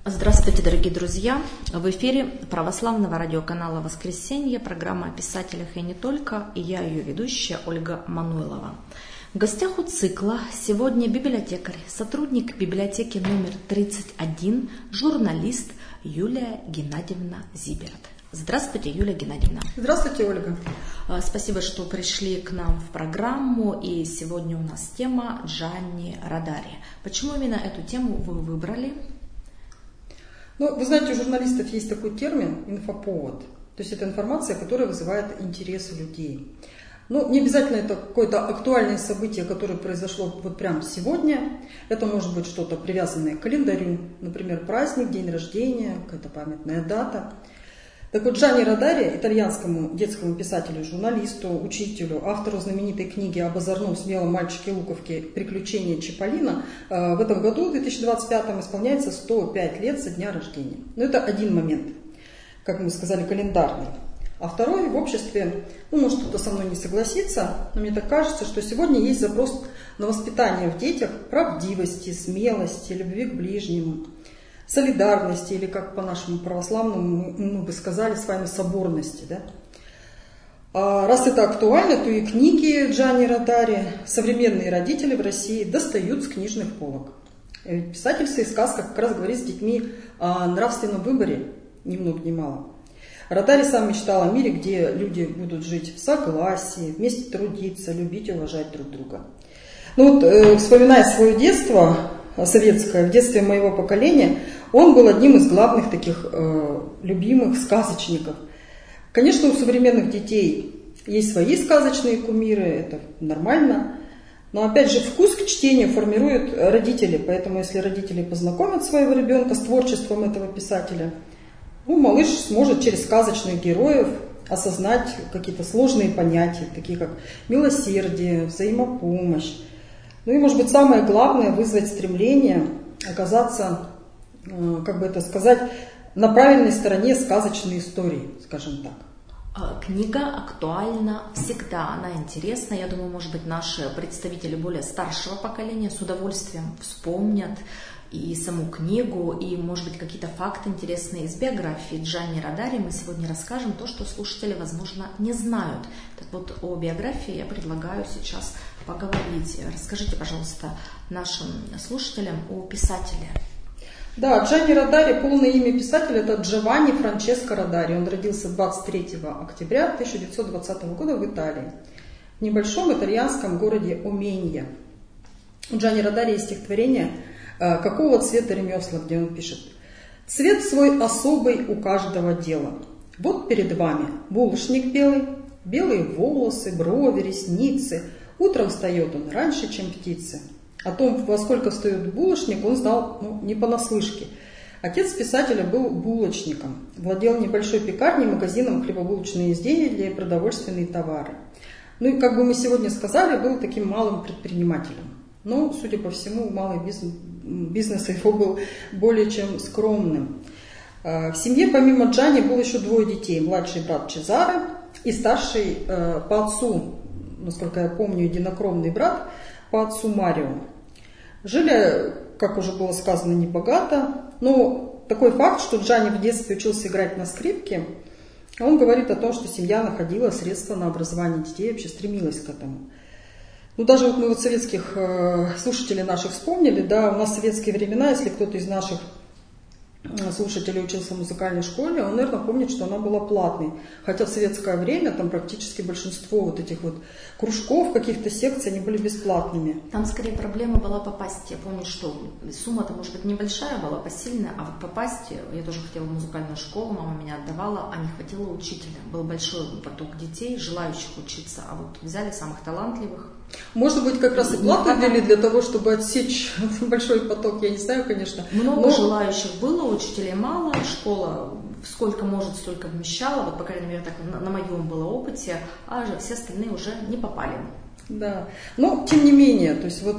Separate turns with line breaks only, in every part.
Здравствуйте, дорогие друзья! В эфире православного радиоканала «Воскресенье», программа о писателях и не только, и я ее ведущая Ольга Мануйлова. В гостях у цикла сегодня библиотекарь, сотрудник библиотеки номер 31, журналист Юлия Геннадьевна Зиберт. Здравствуйте, Юлия Геннадьевна.
Здравствуйте, Ольга.
Спасибо, что пришли к нам в программу. И сегодня у нас тема Джанни Родари. Почему именно эту тему вы выбрали?
Ну, вы знаете, у журналистов есть такой термин «инфоповод». То есть это информация, которая вызывает интерес у людей. Ну, не обязательно это какое-то актуальное событие, которое произошло вот прямо сегодня. Это может быть что-то привязанное к календарю, например, праздник, день рождения, какая-то памятная дата. Так вот, Джанни Родари, итальянскому детскому писателю, журналисту, учителю, автору знаменитой книги об озорном смелом мальчике Луковке «Приключения Чиполлино», в этом году, в 2025, исполняется 105 лет со дня рождения. Но это один момент, как мы сказали, календарный. А второй, в обществе, может кто-то со мной не согласиться, но мне так кажется, что сегодня есть запрос на воспитание в детях правдивости, смелости, любви к ближнему, солидарности, или как по-нашему православному мы бы сказали с вами соборности. Да? А раз это актуально, то и книги Джанни Родари современные родители в России достают с книжных полок. Писатель в своих сказках как раз говорит с детьми о нравственном выборе, ни много ни мало. Родари сам мечтал о мире, где люди будут жить в согласии, вместе трудиться, любить и уважать друг друга. Вспоминая свое детство, советское, в детстве моего поколения, он был одним из главных таких любимых сказочников. Конечно, у современных детей есть свои сказочные кумиры, это нормально. Но опять же, вкус к чтению формируют родители. Поэтому если родители познакомят своего ребенка с творчеством этого писателя, малыш сможет через сказочных героев осознать какие-то сложные понятия, такие как милосердие, взаимопомощь. И, может быть, самое главное — вызвать стремление оказаться, на правильной стороне сказочной истории, скажем так.
Книга актуальна всегда, она интересна. Я думаю, может быть, наши представители более старшего поколения с удовольствием вспомнят и саму книгу, и, может быть, какие-то факты интересные из биографии Джанни Родари мы сегодня расскажем, то, что слушатели, возможно, не знают. Так вот, о биографии я предлагаю сейчас поговорить. Расскажите, пожалуйста, нашим слушателям о писателе.
Да, Джанни Родари, полное имя писателя — это Джованни Франческо Родари. Он родился 23 октября 1920 года в Италии, в небольшом итальянском городе Оменья. У Джанни Родари есть стихотворение «Какого цвета ремесла», где он пишет: «Цвет свой особый у каждого дела. Вот перед вами булочник белый, белые волосы, брови, ресницы. Утром встает он раньше, чем птицы». О том, во сколько встает булочник, он знал не понаслышке. Отец писателя был булочником, владел небольшой пекарней, магазином хлебобулочные изделия для продовольственные товары. И, как бы мы сегодня сказали, был таким малым предпринимателем. Но, судя по всему, малый бизнес его был более чем скромным. В семье помимо Джанни было еще двое детей. Младший брат Чезаре и старший по отцу, насколько я помню, единокровный брат по отцу Марио. Жили, как уже было сказано, небогато. Но такой факт, что Джанни в детстве учился играть на скрипке, он говорит о том, что семья находила средства на образование детей, вообще стремилась к этому. Даже мы советских слушателей наших вспомнили, да, у нас в советские времена, если кто-то из наших слушателей учился в музыкальной школе, он, наверное, помнит, что она была платной. Хотя в советское время там практически большинство этих кружков, каких-то секций, они были бесплатными.
Там скорее проблема была попасть. Я помню, что сумма-то, может быть, небольшая была, посильная, а вот попасть, я тоже хотела в музыкальную школу, мама меня отдавала, а не хватило учителя. Был большой поток детей, желающих учиться, а вот взяли самых талантливых.
Может быть, как раз и плату ввели для того, чтобы отсечь большой поток, я не знаю, конечно.
Много желающих было, учителей мало, школа сколько может, столько вмещала, вот, по крайней мере, так на моем было опыте, а все остальные уже не попали.
Да, но тем не менее, то есть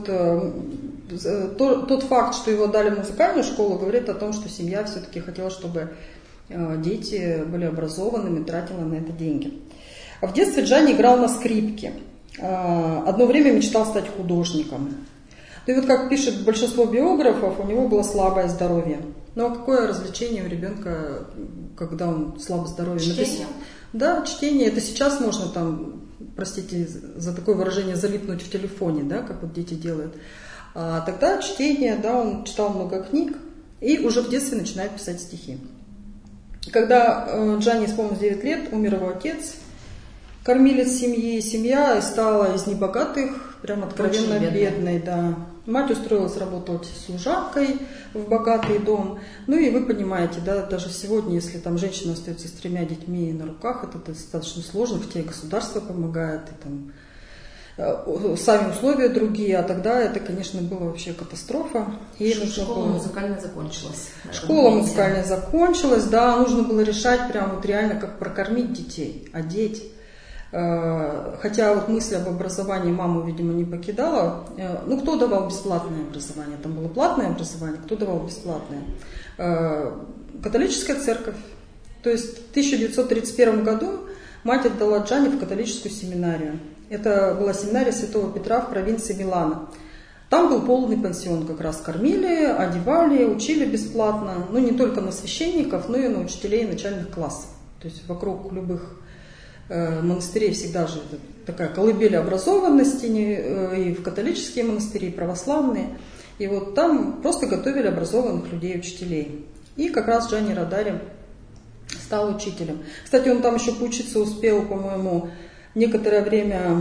тот факт, что его дали в музыкальную школу, говорит о том, что семья все-таки хотела, чтобы дети были образованными, тратила на это деньги. В детстве Джанни играл на скрипке. Одно время мечтал стать художником. Ну и вот как пишет большинство биографов, у него было слабое здоровье. Ну а какое развлечение у ребенка, когда он слабо здоровье?
Чтение?
Да, чтение. Это сейчас можно там, простите за такое выражение, залипнуть в телефоне, да, как вот дети делают. А тогда чтение, да, он читал много книг и уже в детстве начинает писать стихи. Когда Джанни исполнилось 9 лет, умер его отец, кормилец семьи. Семья стала из небогатых, прям откровенно бедной, да. Мать устроилась работать служанкой в богатый дом. Ну и вы понимаете, да, даже сегодня, если там женщина остается с 3 детьми на руках, это достаточно сложно, хотя и государство помогает, и там сами условия другие, а тогда это, конечно, была вообще катастрофа.
Школа музыкальная закончилась.
Школа музыкальная закончилась, да, нужно было решать прям вот реально, как прокормить детей, одеть. Хотя вот мысль об образовании маму, видимо, не покидала. Ну, кто давал бесплатное образование? Там было платное образование, кто давал бесплатное? Католическая церковь. То есть в 1931 году мать отдала Джанни в католическую семинарию. Это была семинария Святого Петра в провинции Милано. Там был полный пансион, как раз кормили, одевали, учили бесплатно. Ну, не только на священников, но и на учителей начальных классов. То есть вокруг любых монастырей всегда же такая колыбель образованности, и в католические монастыри, и православные. И вот там просто готовили образованных людей, учителей. И как раз Джанни Родари стал учителем. Кстати, он там еще поучиться успел, по-моему, некоторое время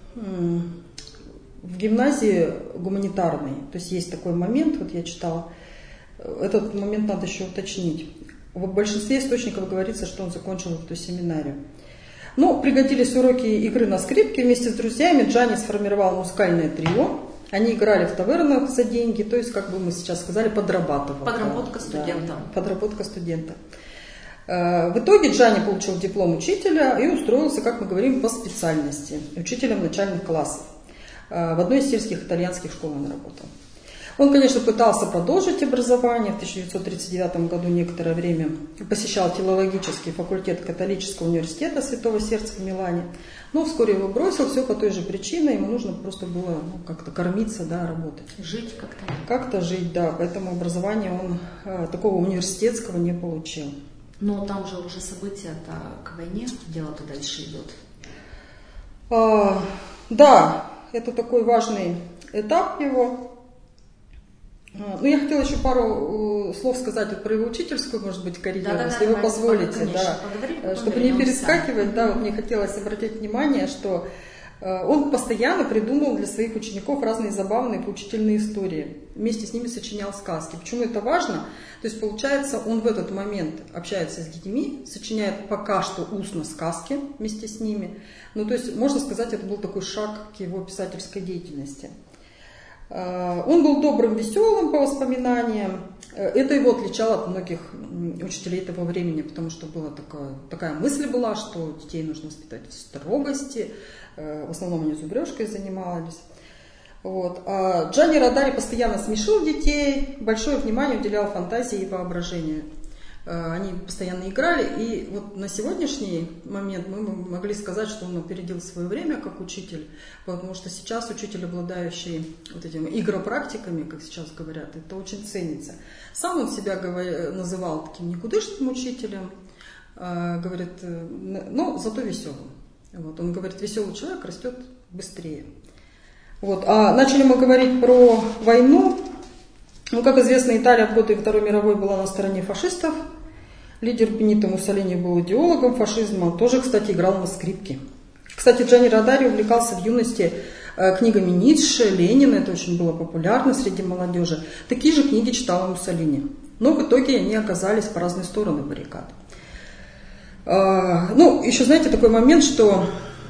в гимназии гуманитарной. То есть есть такой момент, вот я читала, этот момент надо еще уточнить. В большинстве источников говорится, что он закончил эту семинарию. Но пригодились уроки игры на скрипке. Вместе с друзьями Джанни сформировал музыкальное трио. Они играли в тавернах за деньги, то есть, как бы мы сейчас сказали, подрабатывал.
Подработка студента.
Да, подработка студента. В итоге Джанни получил диплом учителя и устроился, как мы говорим, по специальности, учителем начальных классов. В одной из сельских итальянских школ он работал. Он, конечно, пытался продолжить образование. В 1939 году некоторое время посещал филологический факультет католического университета Святого Сердца в Милане. Но вскоре его бросил, все по той же причине. Ему нужно просто было как-то кормиться, да, работать.
Жить как-то.
Как-то жить, да. Поэтому образования он такого университетского не получил.
Но там же уже события-то к войне, дело-то дальше идет.
Да, это такой важный этап его. Ну, я хотела еще пару слов сказать вот про его учительскую, может быть, карьеру, если вы позволите,
конечно,
да, чтобы не перескакивать, да, вот мне хотелось обратить внимание, что он постоянно придумывал для своих учеников разные забавные поучительные истории. Вместе с ними сочинял сказки. Почему это важно? То есть, получается, он в этот момент общается с детьми, сочиняет пока что устно сказки вместе с ними. Ну, то есть, можно сказать, это был такой шаг к его писательской деятельности. Он был добрым, веселым по воспоминаниям. Это его отличало от многих учителей того времени, потому что была такая мысль была, что детей нужно воспитать в строгости. В основном они зубрежкой занимались. Вот. А Джанни Родари постоянно смешил детей, большое внимание уделял фантазии и воображению. Они постоянно играли, и вот на сегодняшний момент мы могли сказать, что он опередил свое время как учитель, потому что сейчас учитель, обладающий вот этими игропрактиками, как сейчас говорят, это очень ценится. Сам он себя называл таким никудышным учителем, говорит, но зато веселым. Вот. Он говорит, веселый человек растет быстрее. Вот. А начали мы говорить про войну. Ну, как известно, Италия в годы Второй мировой была на стороне фашистов. Лидер Бенито Муссолини был идеологом фашизма. Тоже, кстати, играл на скрипке. Кстати, Джанни Родари увлекался в юности книгами Ницше, Ленина. Это очень было популярно среди молодежи. Такие же книги читал Муссолини. Но в итоге они оказались по разные стороны баррикад. Ну, еще, знаете, такой момент, что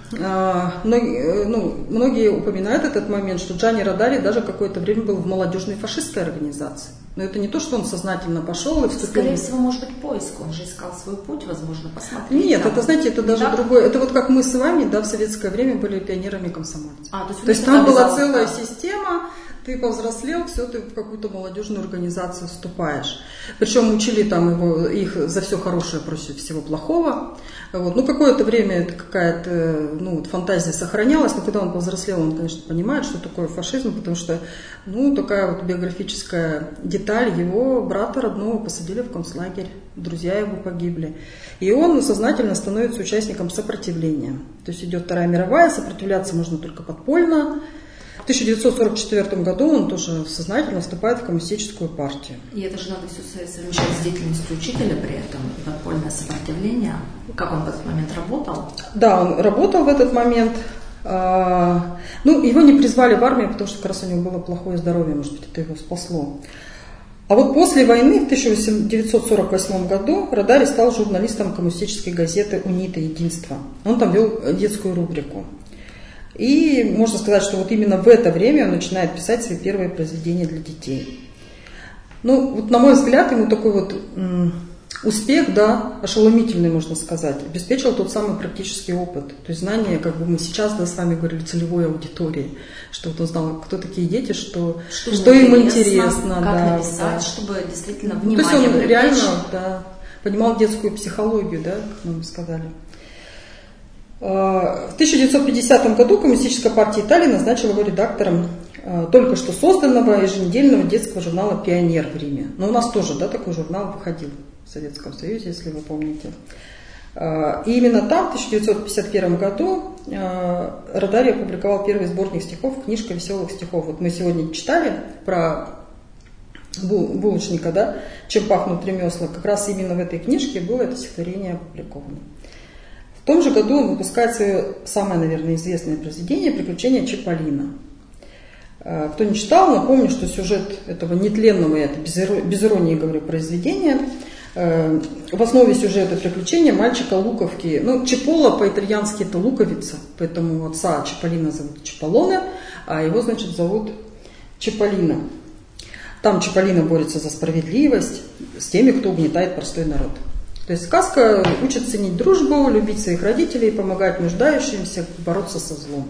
многие упоминают этот момент, что Джанни Родари даже какое-то время был в молодежной фашистской организации. Но это не то, что он сознательно пошел и вступил.
Скорее всего, может быть, поиск. Он же искал свой путь, возможно, посмотреть.
Нет, это, знаете, это даже другое. Это вот как мы с вами, да, в советское время были пионерами комсомольцев.
То есть там
была целая система, Ты повзрослел, все, ты в какую-то молодежную организацию вступаешь. Причем учили там их за все хорошее против всего плохого. Вот. Ну, какое-то время это какая-то фантазия сохранялась, но когда он повзрослел, он, конечно, понимает, что такое фашизм, потому что такая вот биографическая деталь: его брата родного посадили в концлагерь, друзья его погибли. И он сознательно становится участником сопротивления. То есть идет Вторая мировая, сопротивляться можно только подпольно. В 1944 году он тоже сознательно вступает в коммунистическую партию.
И это же надо все совмещать с деятельностью учителя при этом, подпольное сопротивление. Как он в этот момент работал?
Да, он работал в этот момент. Его не призвали в армию, потому что как раз у него было плохое здоровье, может быть, это его спасло. А вот после войны, в 1948 году, Радари стал журналистом коммунистической газеты «УНИТА. Единство». Он там вел детскую рубрику. И можно сказать, что вот именно в это время он начинает писать свои первые произведения для детей. На мой взгляд, ему такой вот успех, ошеломительный, можно сказать, обеспечил тот самый практический опыт. То есть знание, как бы мы сейчас с вами говорили, целевой аудитории, что вот он знал, кто такие дети, что им интересно.
Как написать, чтобы действительно внимание
то есть он
привлечь.
реально понимал детскую психологию, как мы сказали. В 1950 году Коммунистическая партия Италии назначила его редактором только что созданного еженедельного детского журнала «Пионер» в Риме. Но у нас тоже такой журнал выходил в Советском Союзе, если вы помните. И именно там, в 1951 году, Радари опубликовал первый сборник стихов «Книжка веселых стихов». Вот мы сегодня читали про булочника, «Чем пахнут ремесла». Как раз именно в этой книжке было это стихотворение опубликовано. В том же году он выпускает свое самое, наверное, известное произведение «Приключения Чиполлино». Кто не читал, напомню, что сюжет этого нетленного, я это без иронии говорю, произведения, в основе сюжета приключения мальчика Луковки. Чиполло по-итальянски это луковица, поэтому отца Чиполлино зовут Чиполлоне, а его, зовут Чиполлино. Там Чиполлино борется за справедливость с теми, кто угнетает простой народ. То есть сказка учит ценить дружбу, любить своих родителей, помогать нуждающимся, бороться со злом.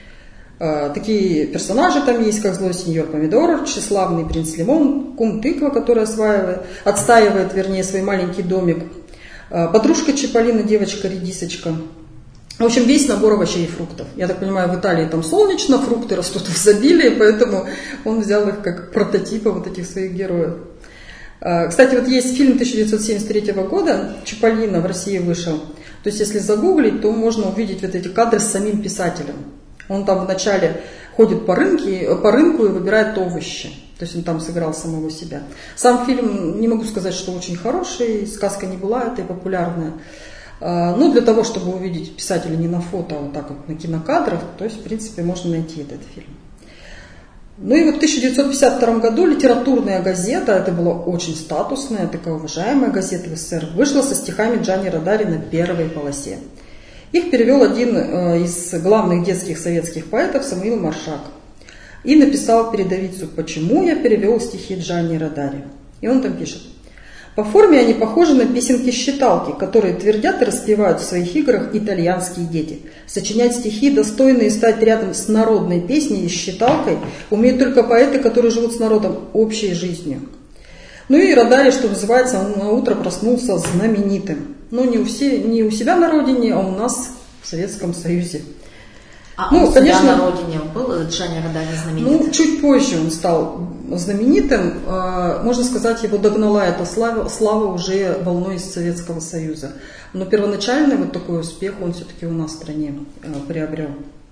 Такие персонажи там есть, как злой сеньор Помидор, тщеславный принц Лимон, кум Тыква, который отстаивает свой маленький домик, подружка Чиполлино, девочка Редисочка. В общем, весь набор овощей и фруктов. Я так понимаю, в Италии там солнечно, фрукты растут в изобилии, поэтому он взял их как прототипы вот этих своих героев. Кстати, вот есть фильм 1973 года «Чиполлино», в России вышел. То есть, если загуглить, то можно увидеть вот эти кадры с самим писателем. Он там вначале ходит по рынку и выбирает овощи. То есть он там сыграл самого себя. Сам фильм, не могу сказать, что очень хороший, сказка не была этой популярная. Но для того, чтобы увидеть писателя не на фото, а вот так вот на кинокадрах, то есть, в принципе, можно найти этот фильм. И вот в 1952 году литературная газета, это была очень статусная, такая уважаемая газета в СССР, вышла со стихами Джани Радари на первой полосе. Их перевел один из главных детских советских поэтов Самуил Маршак. И написал передовицу «Почему я перевел стихи Джани Радари». И он там пишет: «По форме они похожи на песенки-считалки, которые твердят и распевают в своих играх итальянские дети. Сочинять стихи, достойные стать рядом с народной песней и считалкой, умеют только поэты, которые живут с народом общей жизнью». И Радари, что называется, он на утро проснулся знаменитым. Но не у себя на родине, а у нас в Советском Союзе.
У себя на родине был Джани Радари знаменитым?
Чуть позже он стал знаменитым. Можно сказать, его догнала эта слава уже волной из Советского Союза. Но первоначальный вот такой успех он все-таки у нас в стране приобрел.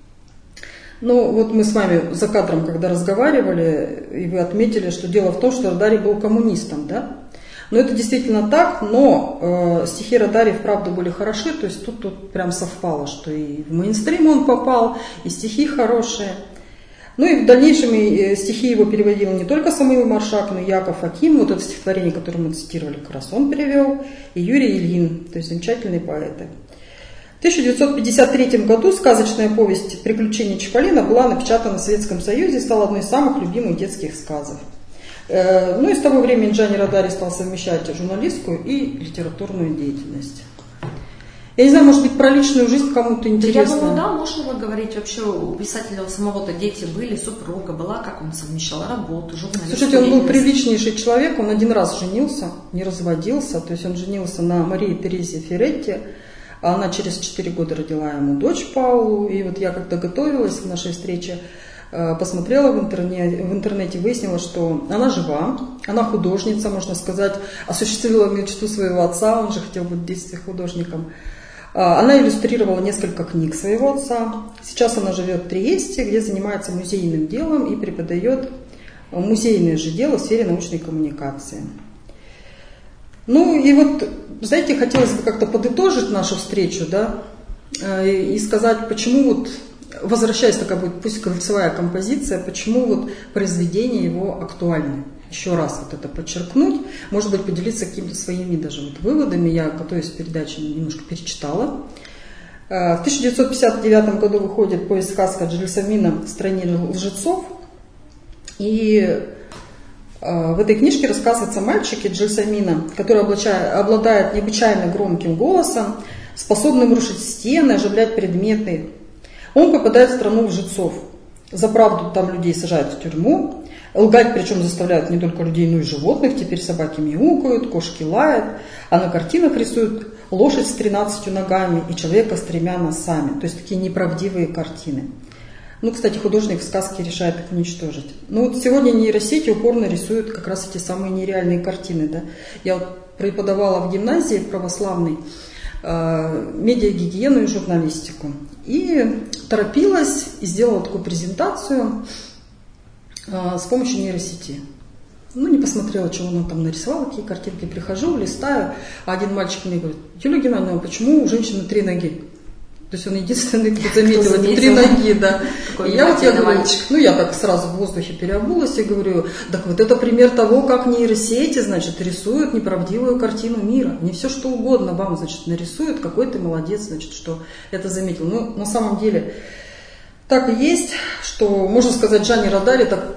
Вот мы с вами за кадром, когда разговаривали, и вы отметили, что дело в том, что Радари был коммунистом, да? Но это действительно так, но стихи Радари вправду были хороши, то есть тут прям совпало, что и в мейнстрим он попал, и стихи хорошие. И в дальнейшем стихи его переводил не только Самуил Маршак, но и Яков Аким, вот это стихотворение, которое мы цитировали, как раз он перевел, и Юрий Ильин, то есть замечательные поэты. В 1953 году сказочная повесть «Приключения Чиполлино» была напечатана в Советском Союзе и стала одной из самых любимых детских сказов. И с того времени Джани Радари стал совмещать журналистскую и литературную деятельность. Я не знаю, может быть, про личную жизнь кому-то интересно.
Я думаю, да, можно говорить. Вообще у писателя у самого-то дети были, супруга была, как он совмещал работу, журналистику.
Слушайте, он был приличнейший человек, он один раз женился, не разводился. То есть он женился на Марии Терезе Ферретти. Она через 4 года родила ему дочь Паулу. И вот я когда готовилась к нашей встрече, посмотрела в интернете, выяснила, что она жива, она художница, можно сказать, осуществила мечту своего отца, он же хотел быть в детстве художником. Она иллюстрировала несколько книг своего отца. Сейчас она живет в Триесте, где занимается музейным делом и преподает музейное же дело в сфере научной коммуникации. Ну и вот, знаете, хотелось бы как-то подытожить нашу встречу, да, и сказать, почему вот, возвращаясь, такая будет пусть кольцевая композиция, почему вот произведения его актуальны. Еще раз вот это подчеркнуть, может быть, поделиться какими-то своими даже вот выводами. Я, готовясь к передаче, немножко перечитала. В 1959 году выходит повесть сказка Джельсамина «В стране лжецов». И в этой книжке рассказывается о мальчике Джельсамина, который обладает необычайно громким голосом, способным рушить стены, оживлять предметы. Он попадает в страну лжецов. За правду там людей сажают в тюрьму. Лгать причем заставляют не только людей, но и животных. Теперь собаки мяукают, кошки лают, а на картинах рисуют лошадь с 13 ногами и человека с 3 носами. То есть такие неправдивые картины. Ну, кстати, художник в сказке решает их уничтожить. Ну, вот сегодня нейросети упорно рисуют как раз эти самые нереальные картины. Да? Я вот преподавала в гимназии православной медиагигиену и журналистику. И торопилась и сделала такую презентацию с помощью нейросети. Ну, не посмотрела, что он там нарисовал, какие картинки. Прихожу, листаю, а один мальчик мне говорит: Юлия Геннадьевна, почему у женщины 3 ноги? То есть он единственный, кто заметил эти 3 ноги, да. И я говорю, ну я так сразу в воздухе переобулась и говорю: так вот это пример того, как нейросети, значит, рисуют неправдивую картину мира. Не все что угодно вам, значит, нарисуют, какой ты молодец, значит, что это заметил. Ну, на самом деле, так и есть, что, можно сказать, Джанни Родари так,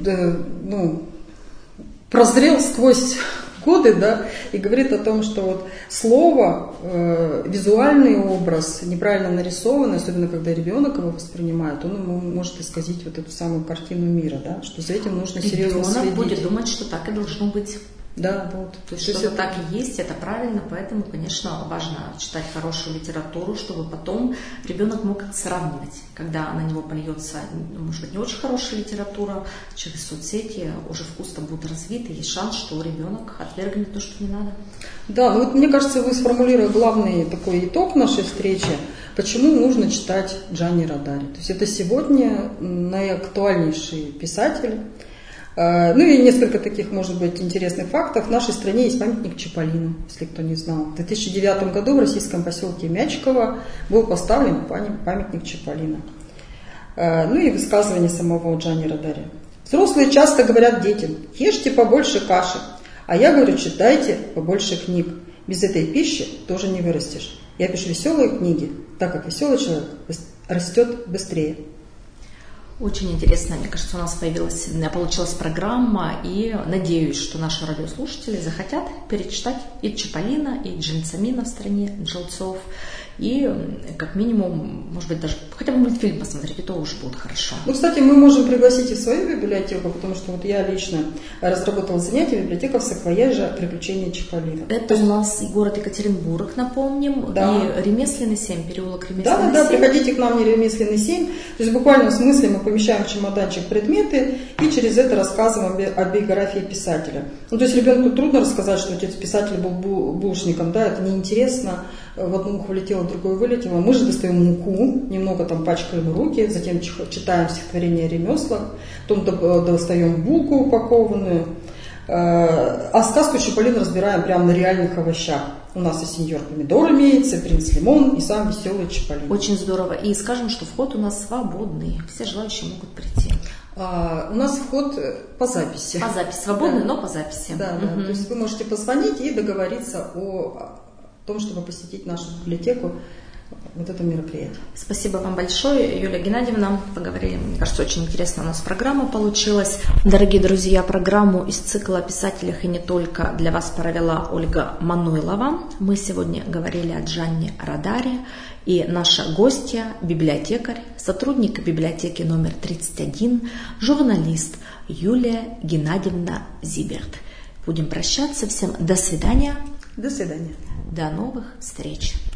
прозрел сквозь годы, да, и говорит о том, что вот слово, визуальный образ, неправильно нарисованный, особенно когда ребенок его воспринимает, он ему может исказить вот эту самую картину мира, да, что за этим нужно серьезно следить.
Ребенок будет думать, что так и должно быть.
Да, вот.
То есть что-то так и есть, это правильно, поэтому, конечно, важно читать хорошую литературу, чтобы потом ребенок мог это сравнивать. Когда на него польется, может быть, не очень хорошая литература, через соцсети уже вкус-то будет развит, и есть шанс, что ребенок отвергнет то, что не надо.
Да, ну вот мне кажется, вы сформулировали главный такой итог нашей встречи, почему нужно читать Джанни Родари. То есть это сегодня наиактуальнейший писатель. Ну и несколько таких, может быть, интересных фактов. В нашей стране есть памятник Чаполину, если кто не знал. В 2009 году в российском поселке Мячково был поставлен памятник Чаполину. Ну и высказывание самого Джанни Родари. Взрослые часто говорят детям: ешьте побольше каши. А я говорю: читайте побольше книг. Без этой пищи тоже не вырастешь. Я пишу веселые книги, так как веселый человек растет быстрее.
Очень интересно, мне кажется, у нас получилась программа, и надеюсь, что наши радиослушатели захотят перечитать и Чаполина, и Джельсамина в стране лжецов, и как минимум, может быть, даже хотя бы мультфильм посмотреть, и то уже будет хорошо.
Ну, кстати, мы можем пригласить и в свою библиотеку, потому что вот я лично разработала занятие библиотека в саквояже «Приключения Чаполина».
Это у нас и город Екатеринбург, напомним, да. И Ремесленный 7, переулок Ремесленный 7.
Да, приходите к нам в Ремесленный 7. То есть в буквальном смысле мы помещаем в чемоданчик предметы и через это рассказываем о биографии писателя. Ну, то есть ребенку трудно рассказать, что отец писателя был булочником, да, это неинтересно. В одну ухо влетело, в другое вылетело. Мы же достаем муку, немного там пачкаем руки, затем читаем стихотворение о ремеслах, потом достаем булку упакованную. А сказку Чаполин разбираем прямо на реальных овощах. У нас и сеньор помидор имеется, и принц лимон, и сам веселый Чаполин.
Очень здорово. И скажем, что вход у нас свободный. Все желающие могут прийти.
У нас вход по записи.
По записи. Свободный, да. Но по записи.
Да, да. То есть вы можете позвонить и договориться о том, чтобы посетить нашу библиотеку вот это мероприятие.
Спасибо вам большое, Юлия Геннадьевна. Поговорили, мне кажется, очень интересно у нас программа получилась. Дорогие друзья, программу из цикла о писателях и не только для вас провела Ольга Мануйлова. Мы сегодня говорили о Джанне Родари. И наша гостья, библиотекарь, сотрудник библиотеки номер 31, журналист Юлия Геннадьевна Зиберт. Будем прощаться. Всем до свидания.
До свидания.
До новых встреч.